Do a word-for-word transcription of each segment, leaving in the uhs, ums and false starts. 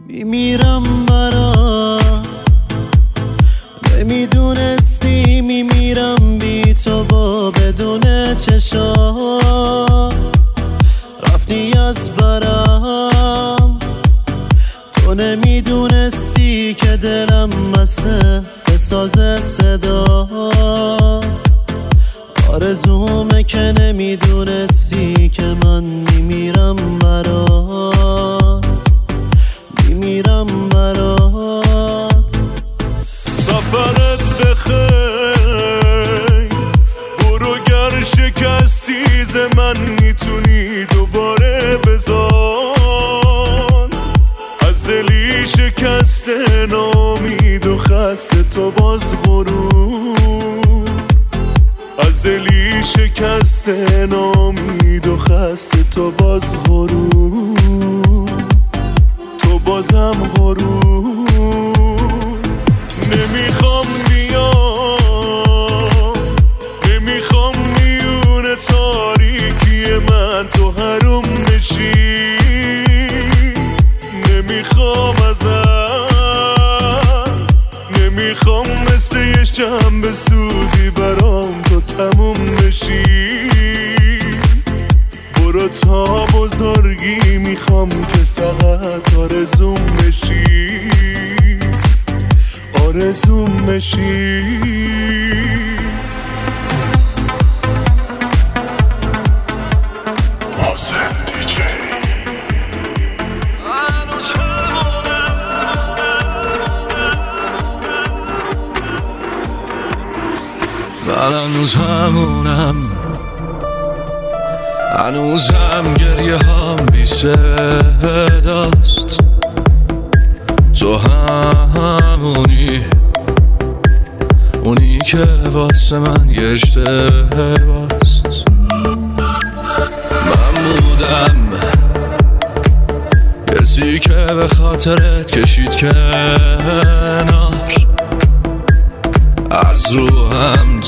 میمیرم برات، نمیدونستی میمیرم بی تو با بدون چشات. رفتی از برم، تو نمیدونستی که دلم مسته به ساز صدا. آرزومه که نمیدونستی که من میمیرم برات، میمیرم برات. سفرت بخیر، برو گر شکستی ز من میتونی دوباره بزاد. از دلی شکسته نامید و خسته تو باز غرور. از دلی شکسته نامید و خسته تو باز غرور. تو بازم غرور. نمیخوام بیام، نمیخوام میونه تاریکی من تو حروم نشی. نمیخوام ازم، نمیخوام مثل یه شنبه سوزی برام تو تموم نشی. برو تا بزرگی میخوام که فقط آرزوم بشی، آرزوم بشی. من هنوز همونم، هنوزم گریه هم بی صداست. تو همونی، اونی که واسه من یه اشتباست. من بودم کسی که به خاطرت کشید کنار، از رو حمد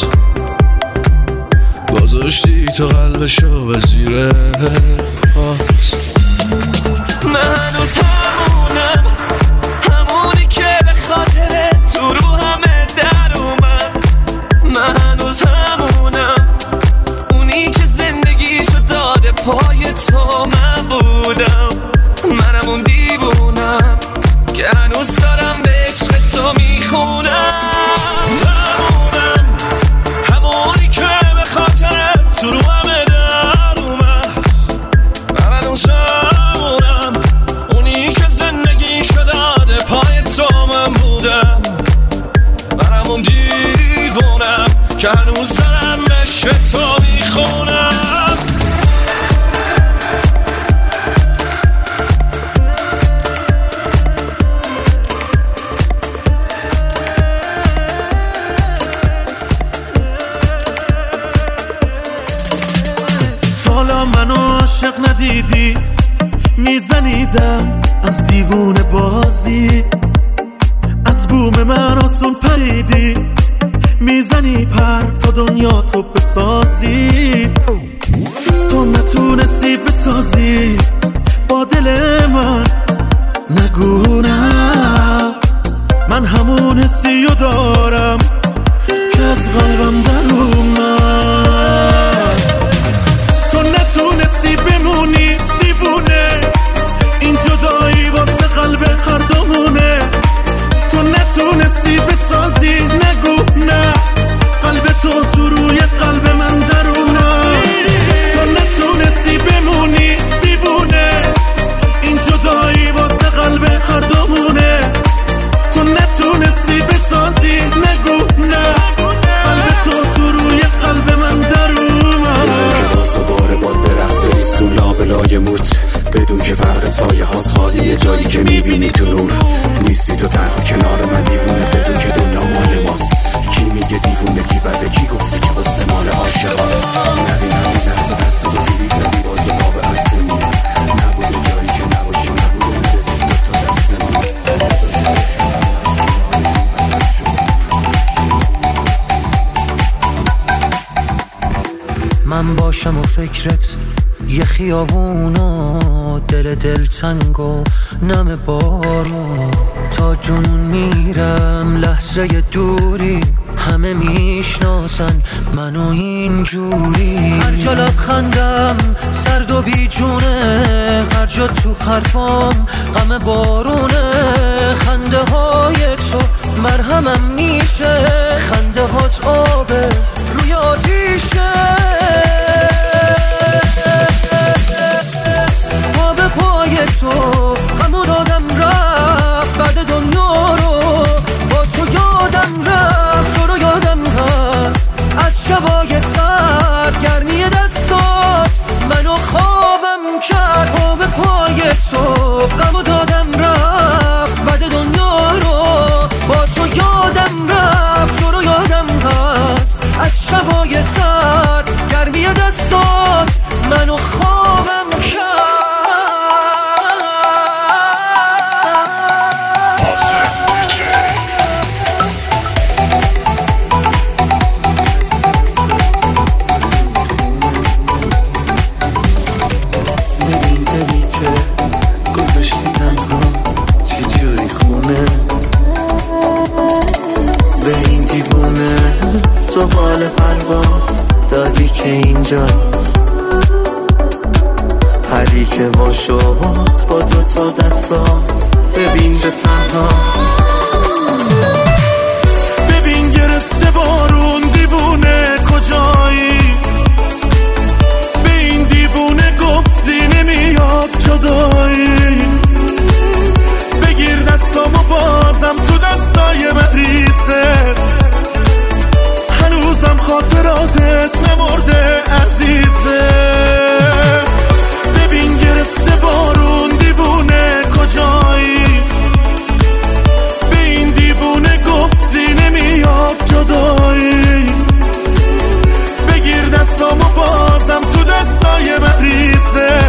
گذاشتی تو قلبشو به زیر پات. من هنوز همونم، همونی که به خاطر تو رو همه در اومد. من هنوز همونم، اونی که زندگیشو داده پای تو. من بودم، منم اون دیوونم که هنوز دارم به عشق تو میخونم. تو رو همه در اومد. من هنوز همونم، اونی که زندگی شده پای تو. من بودم، من همون دیوونم که هنوز دارم عشق تو میخونم. منو عاشق ندیدی، میزنیدم از دیوونه بازی. از بوم من آسون پریدی، میزنی پر تا دنیا تو بسازی. تو نتونستی بسازی با دل من، نگو نه. من همون حسی رو دارم که از قلبم در اومد. نتونستی بمونی دیوونه، این جدایی واسه قلب هر دومونه. تو نتونستی بسازی، نگو نه. قلب تو تو روی قلب من درونه. تو نتونستی بمونی دیوونه، این جدایی واسه قلب هر دومونه. تو نتونستی بسازی، نگو نه. قلب تو تو روی قلب من درونه. تو لابلای موت بدون که فرق سایه هاست خالیه جایی که میبینی تو نور. نیستی تو تنها کنار من دیوونه بدون که دنیا مال ماست. کی میگه دیوونه کی بده، کی گفته که واسه مال عاشقاست. نبین همین لحظه دست تو دیدی زدی باز دو آب عکسمون. نبوده جایی که نباشی، نبوده نرسید تو دستمون. من باشم و فکرت یه خیابونو دل دل تنگ و نم بارون تا جنون میرم لحظه دوری همه میشناسن منو اینجوری هر جا لبخندم سرد و بیجونه هر جا تو حرفام غم بارونه خنده های تو مرهمم میشه خنده هات آبه روی آتیشه آب پای تو غمو دادم رفت بعد دنیا رو با تو یادم رفت تو رو یادم هست از شبای سرد گرمی دستات منو خوابم کرد آب پای تو غمو دادم رفت بعد دنیا رو با تو یادم رفت تو رو یادم هست از شبای سرد گرمی دستات منو خوابم کرد تو بال پرواز دادی که اینجاست پری که وا شد با دوتا دستات ببین چه تنهاست ببین گرفته بارون دیوونه کجایی به این دیوونه گفتی نمیاد جدایی بگیر دستامو بازم تو دستای مریضه هنوزم خاطراتت نمرده عزیزه ببین گرفته بارون دیوونه کجایی به این دیوونه گفتی نمیاد جدایی بگیر دستامو بازم تو دستای مریضه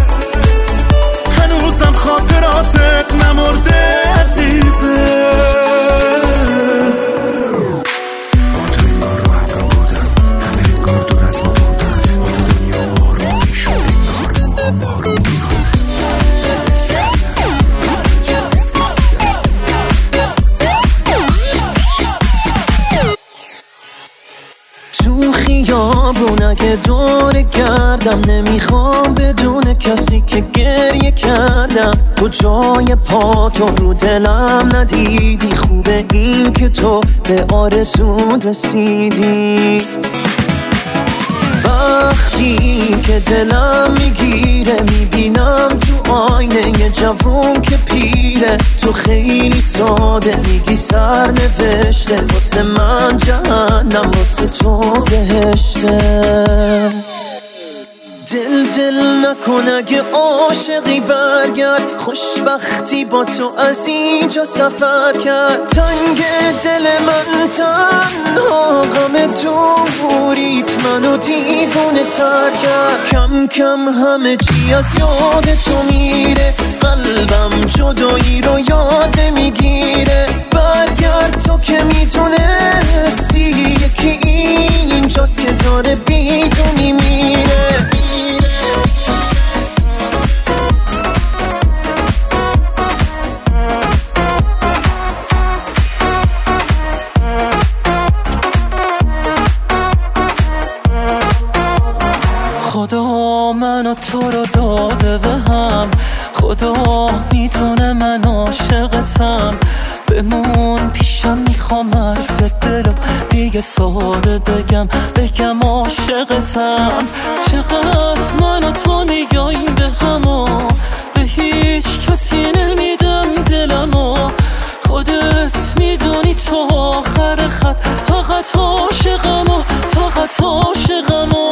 هنوزم خاطراتت نمرده عزیزه خیابون اگه دور گردم نمیخوام بدون کسی که گریه کردم تو جای پاتو رو دلم ندیدی خوبه این که تو به آرزود رسیدی وقتی که دلم میگیره میبینم تو آینه یه جوون که پیره تو خیلی ساده میگی سر نوشته واسه من جهنم واسه تو بهشته دل دل نکن اگه عاشقی برگرد خوشبختی با تو از اینجا سفر کرد تنگ دل من تنها غم دوریت منو دیوونه تر کرد کم کم همه چی از یاد تو میره قلبم جدایی رو یاد میگیره برگرد تو که میدونستی یکی اینجاست که داره بیدونی میره خدا منو تو رو داده به هم خدا میدونه من عاشقتم بمون پیشم میخوام حرف دلم دیگه ساده بگم بگم عاشقتم چقدر من و تو نگاهیم به همو به هیچ کسی نمیدم دلمو خودت میدونی تو آخر خط فقط عاشقمو فقط عاشقمو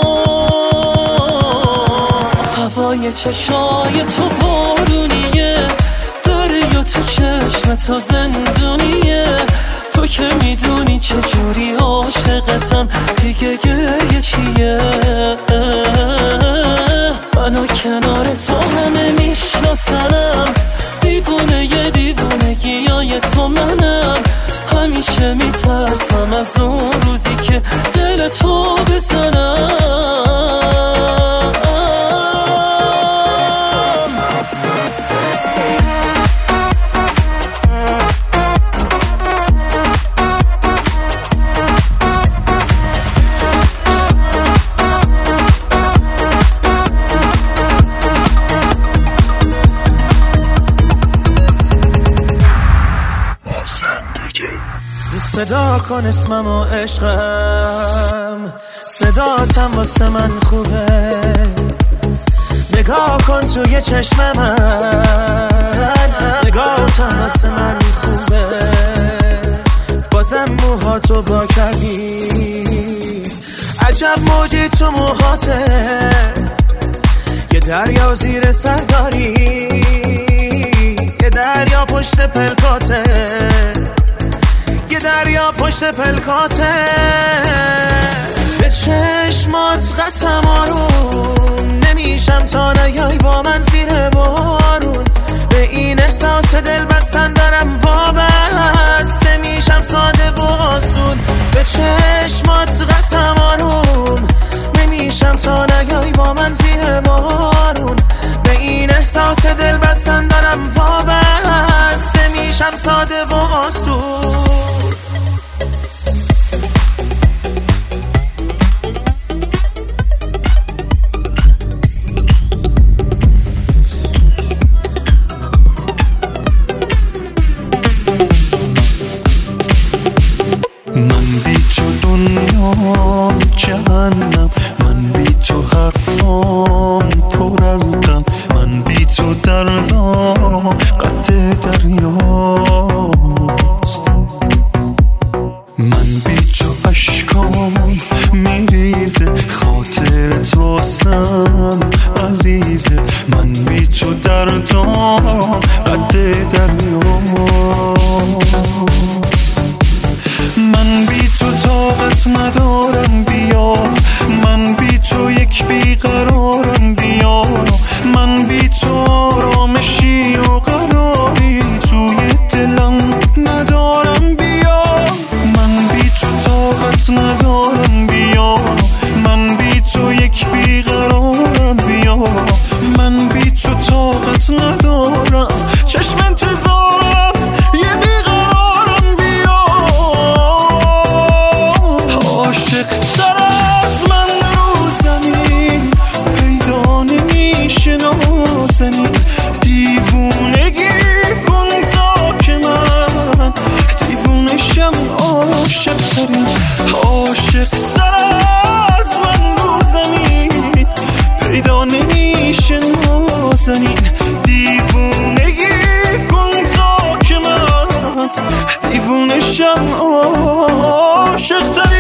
هوای چشای تو بارونیه دریا تو چشم تو زندونیه تو که میدونی چجوری عاشقتم دیگه گریه چیه منو کنار تو همه میشناسنم دیوونه یه دیوونگی های تو منم همیشه میترسم از اون روزی که دل تو بزنم صدا کن اسمم و عشقم، صداتم واسه من خوبه. نگاه کن توی چشم من، نگاهتم واسه من خوبه. بازم موهاتو وا کردی، عجب موجی تو موهاته. یه دریا زیر سر داری، یه دریا پشت پلکاته، یه دریا پشت پلکاته. به چشمات قسم آروم نمیشم تا نیای با من زیر بارون. به این احساس دل بستن دارم وابسته میشم ساده و آسون. به چشمات قسم آروم نمیشم تا نیای با من زیر بارون. به این احساس دل بستن دارم وابسته میشم ساده و آسون. من بی تو دنیام جهنم، من بی تو حرفام پر از غم، من بی تو دردام قد دریاست. من بی تو اشکام میریزه، خاطرت واسم عزیزه. من بی تو دردام قد دریاست. من بی تو طاقت ندارم بیا، من بی تو یک بیقرارم بیا. من بی تو آرامشی و قراری توی دلم ندارم بیا. من بی تو طاقت ندارم بیا، من بی تو یک بیقرارم بیا. من بی تو طاقت ندارم، چشم انتظارم یه بیقرارم بیا. عاشق تر از من رو زمین پیدا نمیشه نازنین. دیوونگی کن تا که من دیوونشم. عاشق ترین عاشق تر از من رو زمین پیدا نمیشه نازنین. دیوونگی کن تا که من دیوونشم. عاشق ترین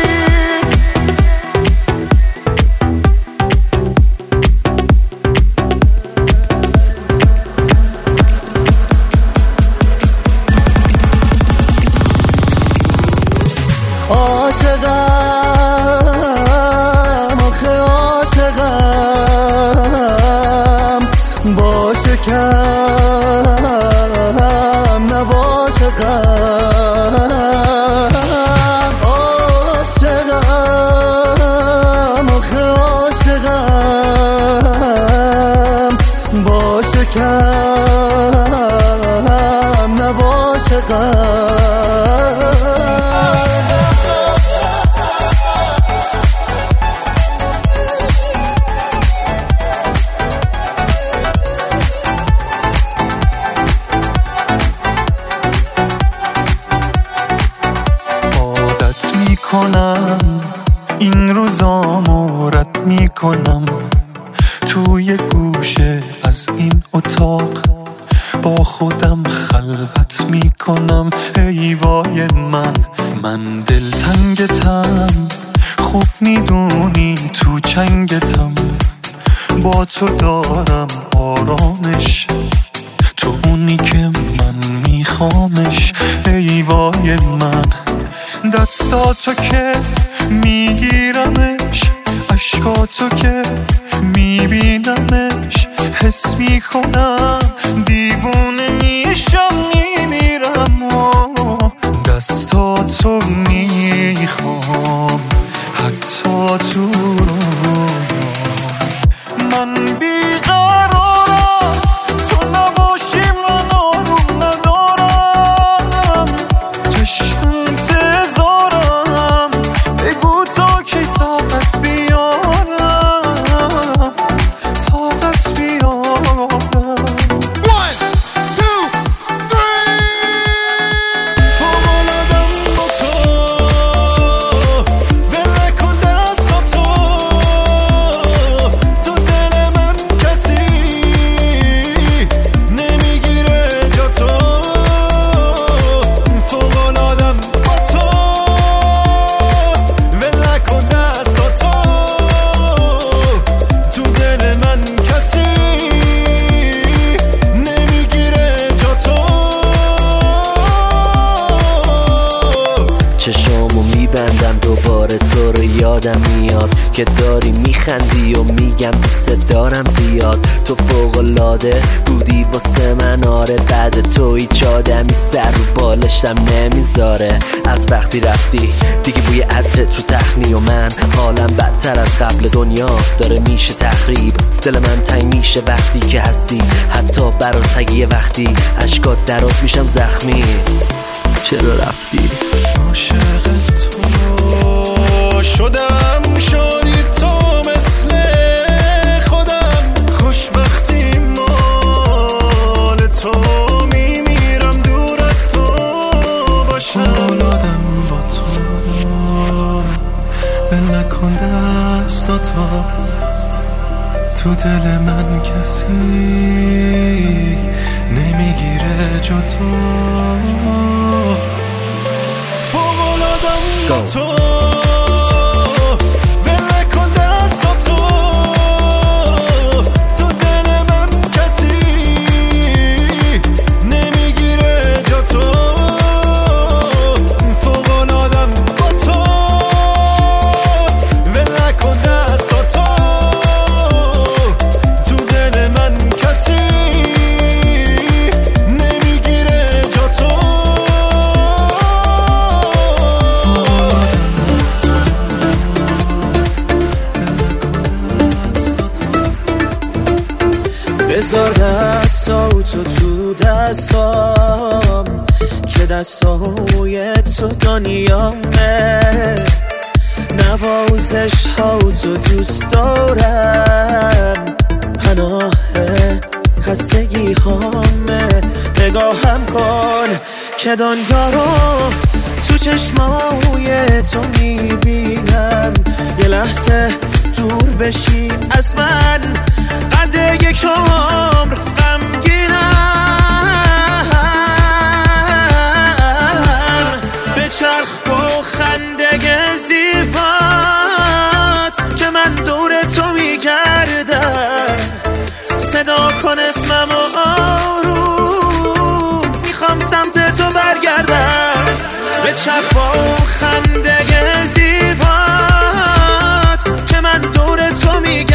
این روزامو رد میکنم توی گوشه از این اتاق. با خودم خلوت میکنم. ای وای من من دلتنگتم، خوب میدونی تو چنگتم. با تو دارم آرامش، تو اونی که من میخوامش. ای وای من دستاتو که میگیرمش، عشقاتو که میبینمش. حس میکنم دیوونه میشم میمیرم. دستاتو میخوام حتی تو رو. من بیقرارم تو نباشی من آروم ندارم. چشم انتظارم بگو تا کی طاقت بیارم، طاقت بیارم. One, two, که داری میخندی و میگم دوست دارم زیاد. تو فوق‌العاده بودی واسه من آره، بعد تو هیچ آدمی سر رو بالشم نمیذاره. از وقتی رفتی دیگه بوی عطرت رو تخنی و من حالم بدتر از قبل دنیا داره میشه تخریب. دل من تنگ میشه وقتی که هستی، حتی برات تگیه وقتی اشکات درات میشم زخمی. چرا رفتی؟ عاشق تو شدم، شدی تو مثل خودم. خوشبختی مال تو، میمیرم دور از تو باشم. اولادم با تو بل نکن دستاتو، تو دل من کسی نمیگیره جا تو. فوق‌العاده‌ام با تو بل نکن دستاتو، تو دل من کسی نمیگیره جا تو. فوق‌العاده‌ام با تو بل نکن دستاتو، تو دل من کسی نمیگیره جا تو. بذار دستاتو تو دستام که دستای تو دنیامه. نوازش ها تو دوست دارم، پناه خستگی هامه. نگاهم کن که دنیا رو تو چشمای تو میبینم. یه لحظه دور بشی از من، قد یک عمر غمگینم. به چرخ با خنده زیبات که من دور تو میگردم. صدا کن اسمم و آروم، میخوام سمت تو برگردم. به چرخ با خنده زیبات که من دور تو میگردم.